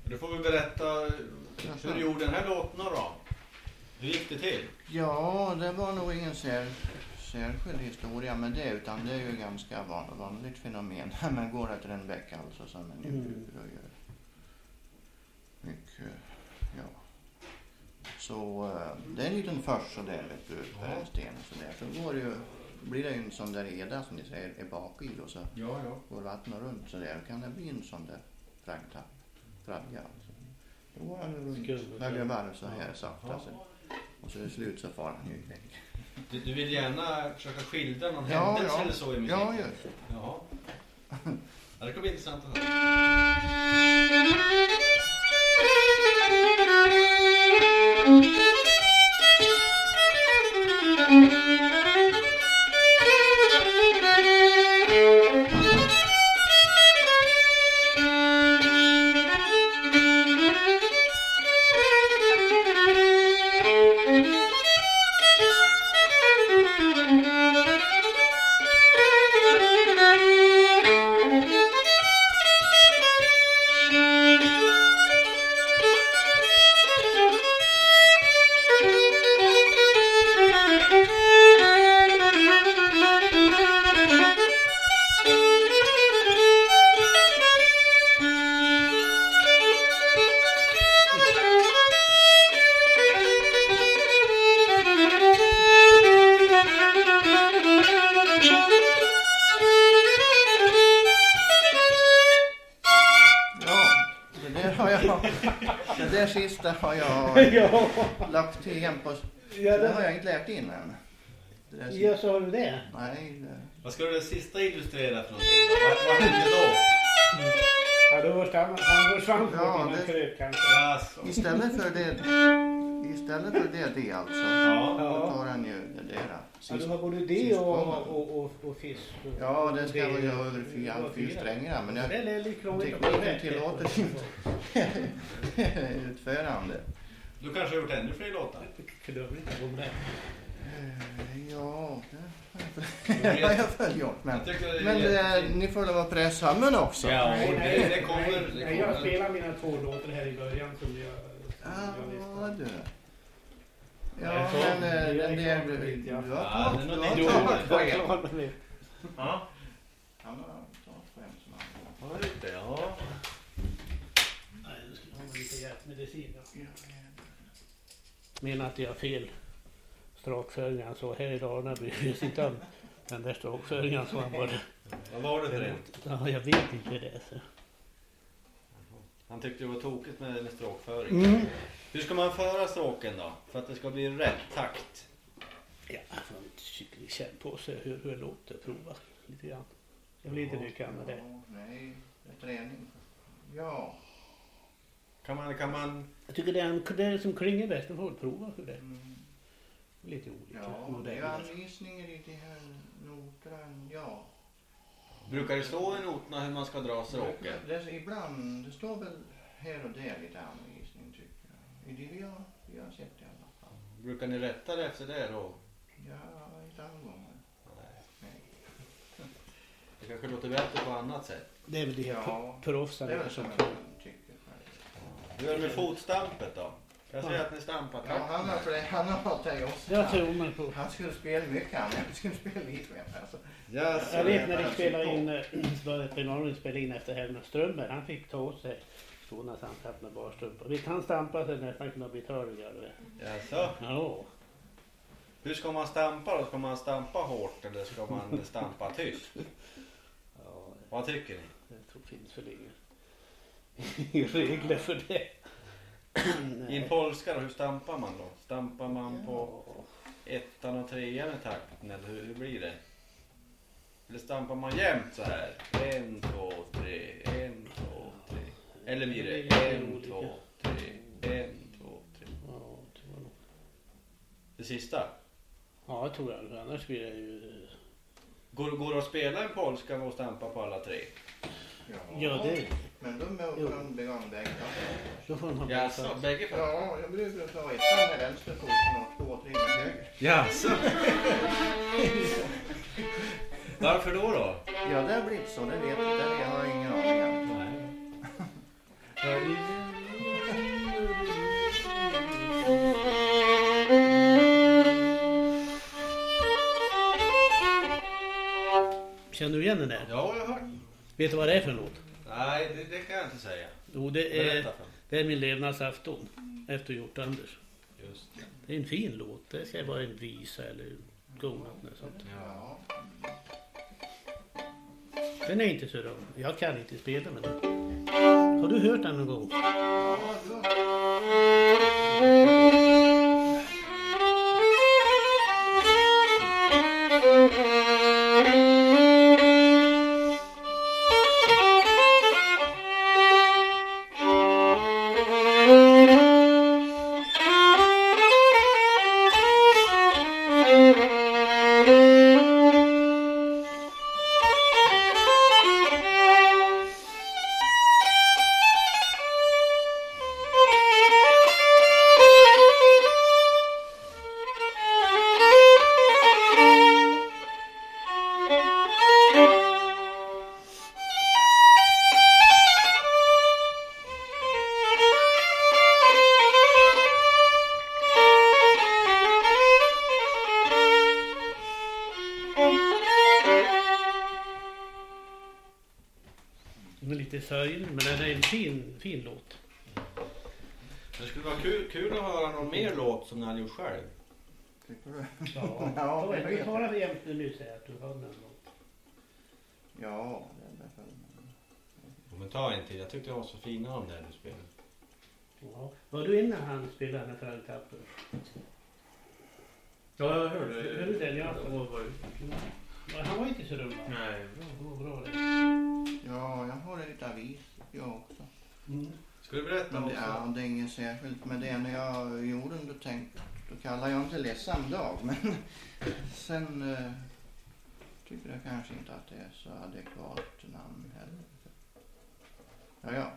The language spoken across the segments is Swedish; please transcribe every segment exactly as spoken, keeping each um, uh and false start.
Du får väl berätta hur du gjorde den här låten då. Hur gick det till? Ja, det var nog ingen sär, särskild historia med det, utan det är ju ganska van, vanligt fenomen. Man går efter en vecka alltså som en mm. och gör mycket, ja. Så det är en liten färs så där, vet du, per en sten och så där. Så går det ju, blir det ju en sån där eda som ni säger är bak i och så ja, ja. går vattnet runt så där. Kan det bli en sån där flaggtapp, flagga alltså. Då går han runt, lägger varv så här sakta så. Och så är det slut så far han ju iväg. Du, du vill gärna försöka skildra någon ja, händelse ja. eller så i musiken? Ja, just det. Jaha. Ja, det kommer bli intressant att höra. Sista har jag ja. lagt till igen på. Ja, det... det har jag inte lärt in än. Ja, så har du det? Nej. Det... Vad ska du det sista illustrera för någonting då? Vad, vad hände då? Ja, då var stammen. Han var svamp ja, det... kröp kanske. Ja, istället för det istället för det det alltså. Ja. Då tar han ju det där. Ja, du har både det och, och, och, och fisk. Och, ja, det ska vara över fyra, fyra strängar. Men jag tekniken tillåter inte utförande. Du kanske har gjort ännu fler låtar? Ja, det har jag väl gjort. Men, men det, ni får väl vara presshammen också. Ja, det, det kommer. Det kommer. Jag spelar mina två låtar här i början som jag... Ja, du. Ja, men den där du, du har tagit du har tagit skämt. Ja. Han har tagit skämt som han har. Ja, lite, ja. Nej, nu ska jag ha lite hjärtmedicin. Men att jag har fel stråkföringen så här idag när vi sitter om den där stråkföringen så han bara... Vad var det för det? Ja, jag vet inte det. Så. Han tyckte det var tokigt med, med stråkföring. Mm. Hur ska man föra stråken då? För att det ska bli rätt takt? Ja, man vill känna på sig hur, hur det låter. Prova lite grann. Jag vill inte ja, lycka med det. Nej, det är träning. Ja. Kan man... Kan man... Jag tycker det är, en, det är som klingar bäst. Man får prova för det. Mm. Lite olika. Ja, modeller. Det är anvisningar i de här noterna. Ja. Brukar det stå i noterna hur man ska dra stråken? Det, det, ibland, det står väl här och där lite anvisning tycker jag. I det vi har, vi har sett i alla fall. Brukar ni rätta det efter det då? Ja, inte alla gånger. Nej. Nej. Det kanske låter bättre på annat sätt. Det är väl det här ja, proffsarna. Det är väl som jag tycker. Hur är det med fotstampet då? Jag ser ja. att ni stampar. Ja, han har för det. Han har fått det också. Jag tror man på. Han skulle spela mycket, han skulle spela lite med. Alltså. Ja, jag vet när de spelade in, när spelade in efter Helmer Strömmer, han fick ta åt sig sådana samtal med barstrumpor. Visst han stampade sig nästan kunna bli törd och göra det. Jaså? Ja. Hur ska man stampa då? Ska man stampa hårt eller ska man stampa tyst? Ja, vad tycker ni? Jag tror det finns för inga regler för det. I en polska då, hur stampar man då? Stampar man på ettan och trean i takten eller hur, hur blir det? Eller stampar man jämnt så här? En, två, tre, en, två, tre. Eller blir det en, två, tre, en, två, tre. Ja, det var nog. Det sista? Ja, jag tror jag. Annars blir det ju... Går, går det att spela en polska med att stampa på alla tre? Ja, ja det... Men de är på en begång bägge. Då får man ja, så bägge för. Ja, jag brukar ta ettan med vänsterfoten och två, tre med höger. Ja, så. Varför då då? Ja, det har blivit så. Det vet jag. Det har jag ingen aning om. Nej. Känner du igen den där? Ja, jag har hört. Vet du vad det är för något? Nej, det, det kan jag inte säga. Jo, det är, Berätta för mig. det är min levnadsafton efter gjort Anders. Just det. Det är en fin låt. Det ska vara en visa eller gunga eller sånt. Ja. Den är inte så rum. Jag kan inte spela med den. Har du hört den någon gång? Ja, du. Lite sörjning, men den är en fin, fin låt. Det skulle vara kul, kul att höra någon mer låt som ni hade gjort själv. Tycker du? Ja, Ja, ja, det du vet talade jämt nu säger att du hörde en låt. Ja, det är därför. Men ta en till, jag tyckte det var så fina om det du spelade. Ja. Var du inne när han spelade med Frank Tapper? Ja, jag hörde. Hörde du den? Ja. Ja, han var inte så dum. Nej. Det var bra det. Ja, jag har lite avis jag också. Mm. Ska du berätta Men det, också? ja, det är inget särskilt med det. När jag gjorde den då tänkte, då kallar jag inte ledsam dag. Men sen eh, tycker jag kanske inte att det är så adekvat namn heller. Ja, ja.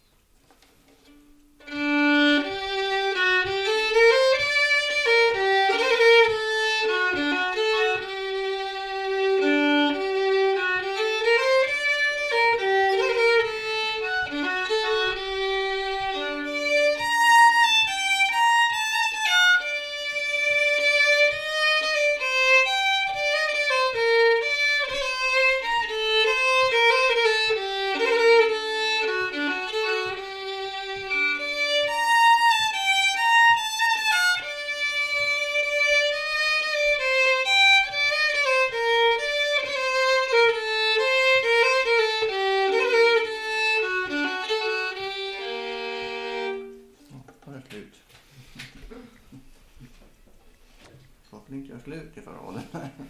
Slut i förråden.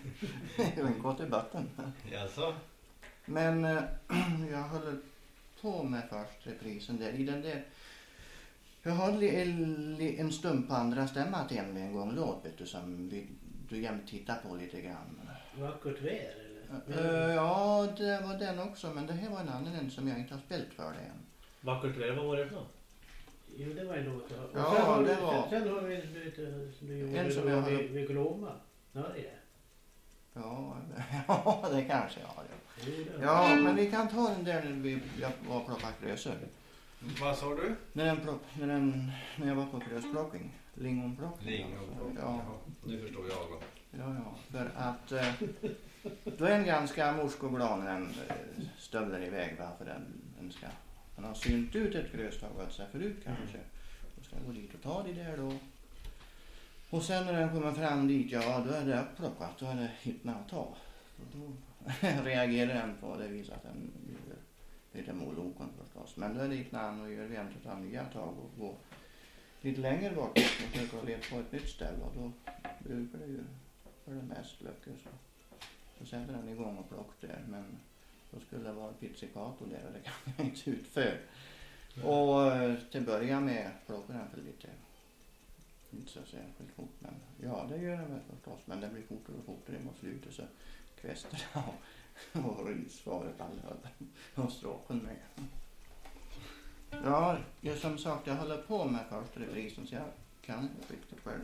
Det var en gott i botten. Jaså? Men äh, jag höll på med först reprisen där. I den där, jag hade en, en stund på andra stämma till en, en gång låt, vet du, som vi, du jämt tittar på lite grann. Vackert väder eller? Äh, ja, det var den också, men det här var en annan en som jag inte har spelat för det än. Vackert väder, vad var det för? Jo, det var en låt. Och Ja, sen har det du, var- Sen, sen har vi en lite som du gjorde En som då jag har- vid, vid Glomma. Ja, det är. Ja, ja, det kanske jag har. Ja. Jo, det är. Ja, men vi kan ta den där när vi, jag var på Krösö. Vad sa du? När, den, plock- när, den, när jag var på krösplockning. Lingonplockning. Lingon. Ja, Nu förstår jag då. ja, ja. För att eh, då är en ganska morskoglad när den eh, stövlar iväg. Va? För den, den, ska, den har synt ut ett gröstag sig förut kanske. Då ska jag gå dit och ta det där då. Och sen när den kommer fram dit, ja då är det upplockat. Då är det hittna att ta. Och då reagerar den på det viset att den gör lite moloken förstås. Men då är det hittna och gör vi inte ta nya tag och gå lite längre bort och försöka leta på ett nytt ställe. Och då brukar det ju för det mest lyckas. Så. Då sätter den igång och plockar där. Men då skulle det vara pizzicato där och det kan jag inte utföra. Och eh, till början med plockar den för lite. Inte så särskilt fort, men ja, det gör den väl förstås. Men det blir fortare och fortare mot slutet så kvästerna och, och risvaret alla och stråken med. Ja, jag, som sagt, jag håller på med första reprisen så jag kan inte riktigt själv.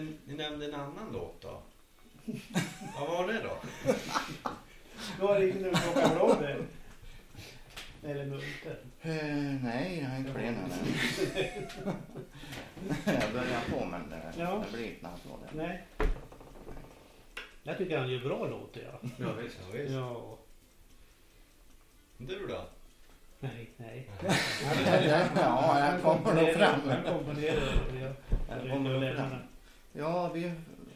nämnde, ni nämnde en annan låt då. Vad var det då? Du har ingen nu plockat blå där. Eller munter. Uh, nej, jag har inte plenat den. Jag börjar på men det, Ja. det blir knappt så det. Nej. Jag tycker han gör bra låter, ja. Ja visst, ja, visst. Ja. Du då? Nej, nej. Ja, jag kommer nog fram. Han komponerar. Jag kommer nog fram. Ja, vi...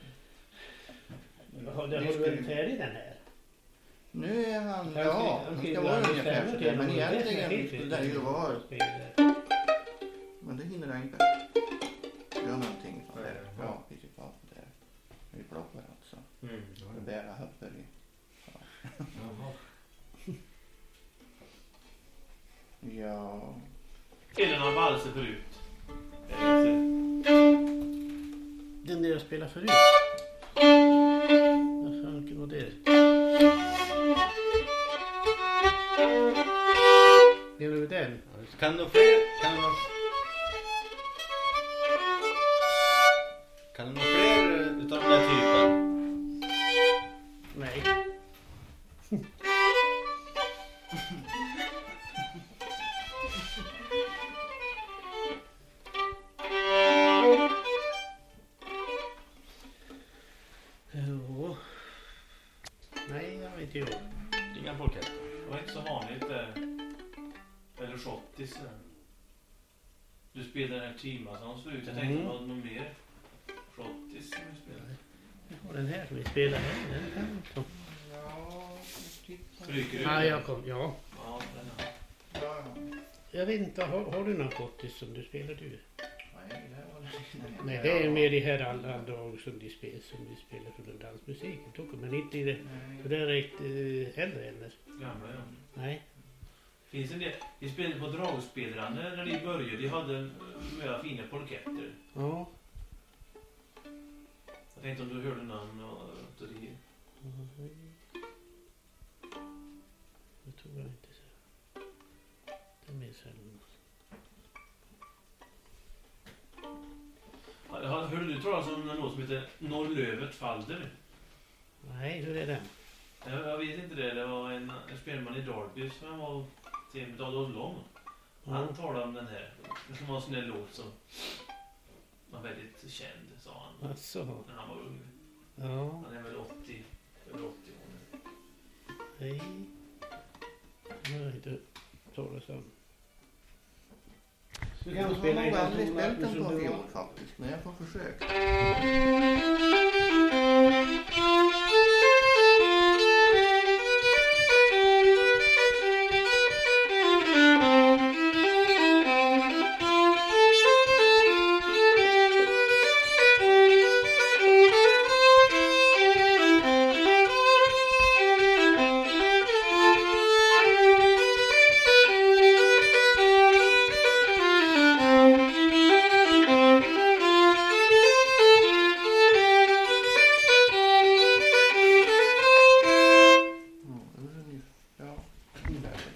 Har du väl färdig den här? Nu är han, Kanske- ja, han kanske ska vara ibland ungefär bestämmer sådär. till Men någon egentligen definitivt skulle det ju vara, Spelar. men det hinner jag inte. Gör någonting sånt där. Ja, precis kvar där. Vi plockar alltså. Mm. Det bära höppar i. Jaha. Ja, Är det några valser förut? Eller inte? Den där jag spelade förut. Vad fan kan det? Menar du den? Kan du fler? Kan du Kan du fler utav den där typen? Nej. Jo. Nej, jag vet inte gjort. Inga polketter. Det var inte så vanligt. eh, Eller schottis. eh. Du spelade den här Timasons förut. Jag tänkte Mm. mm. någon, någon mer schottis som du spelade. Jag har den här som vi spelar här. Den kan jag ta. ja, titta. Stryker du? Ja, jag kom. Ja. Ja, den här. Ja, Jag vet inte, har, har du någon kottis som du spelar du? nej, det var det. Nej, det är mer de här alla dag som de spelar, som de spelar för den dansmusiken. Tog, men inte i det, för det är rätt äh, äldre eller? Gamla, ja. Nej. Finns en del. Vi spelade på dragspelaren när de började. De hade eh, mer fina polketter. Ja. Jag tänkte om du hörde namn och och det. Det tror jag inte så. Det är mer sällan. Ja, hörde du talas om något som heter Norrlövet Falder? Nej, hur är den? Jag, jag vet inte det. Det var en, en spelman i Darby som var till Dalos lång. Han Ja. talade om den här. Det var en sån där låt som var väldigt känd, sa han. Alltså, När han var ung. ja. Han är väl åttio, över åttio år nu. Nej. Det har jag inte talat om. Du Jag har nog aldrig spelat den på fiol faktiskt, men jag får försöka.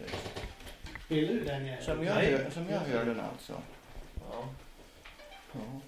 Spelar du den här? Som jag, Nej. hör, som jag hör den alltså. Ja. Ja.